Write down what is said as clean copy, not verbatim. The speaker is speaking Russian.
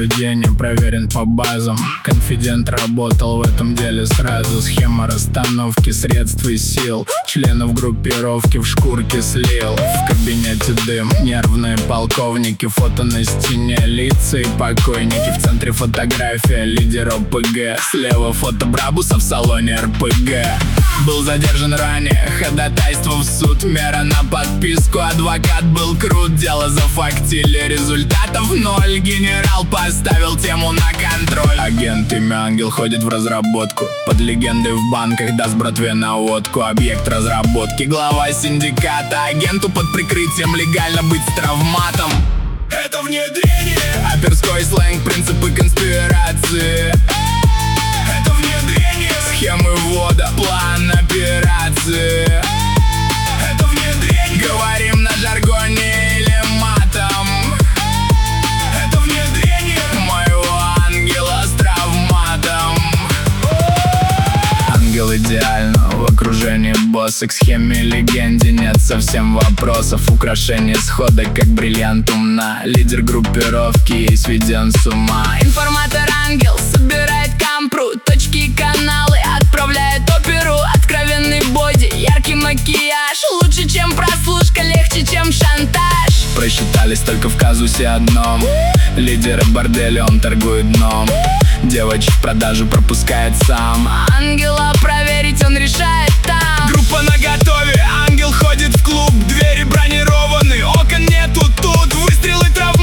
наблюдения проверен по базам. Конфидент работал в этом деле сразу. Схема расстановки средств и сил членов группировки в шкурке слил. В кабинете дым, нервные полковники, фото на стене, лица и покойники. В центре фотография лидера ОПГ, слева фото Брабуса в салоне РПГ. Был задержан ранее, ходатайство в суд, мера на подписку. Адвокат был крут, дело зафактили, результатов ноль. Генерал поставил тему на контроль. Агент имя Ангел ходит в разработку, под легендой в банках даст братве наводку. Объект разработки, глава синдиката, агенту под прикрытием легально быть с травматом. Это внедрение, оперской сленг, принципы конспирации. Это внедрение, схемы ввода, план операции. Это внедрение, говорим на жаргоне или матом. Это внедрение моего ангела с травматом. Ангел идеально в окружении босса, к схеме легенде нет совсем вопросов. Украшение схода как бриллиант умна, лидер группировки сведен с ума. Информатор Ангел собирает кампру, точки и каналы отправляет оперу. Откровенный боди, яркий макияж, лучше чем прослушка, легче чем шантаж. Просчитались только в казусе одном, лидера борделя, он торгует дном. Девочек в продажу пропускает сам, Ангела проверить он решает там. Группа наготове, Ангел ходит в клуб, двери бронированы, окон нету тут, выстрелы травмы.